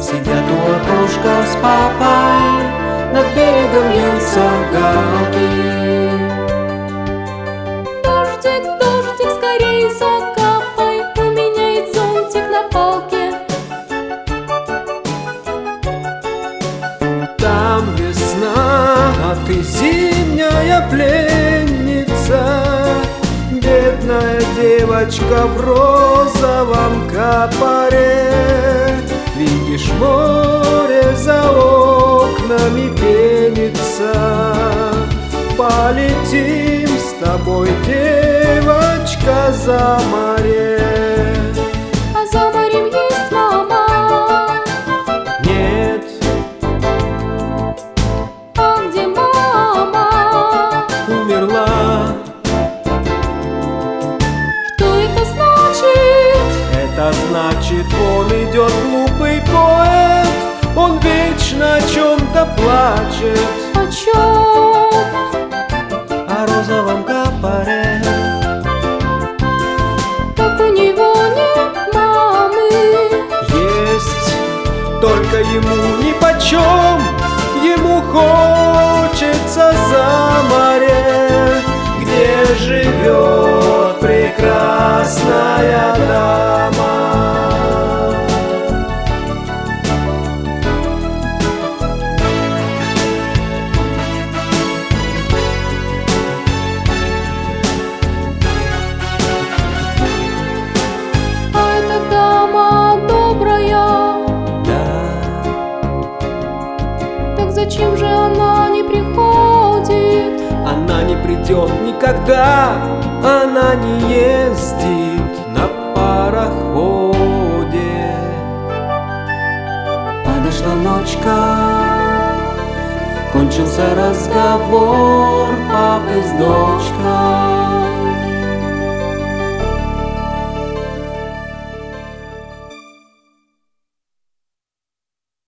Сидят у окошка с папой, над берегом вьются галки. Дождик, дождик, скорей закапай, у меня есть зонтик на палке. Там весна, а ты зимняя пленница, бедная девочка в розовом капоре. Видишь, море за окнами пенится. Полетим с тобой, девочка, за море. А за морем есть мама. Нет, А где мама? умерла. Что это значит? Это значит, он идет глупый поэт, он вечно о чем-то плачет. О чем? О розовом капоре. Так у него нет мамы. Есть, только ему нипочем, ему хочется за море, где живет прекрасная дама. А эта дама добрая. Да, Так зачем же она не приходит? она не придет никогда, она не ездит на пароходе. Подошла ночка, кончился разговор папы с дочкой.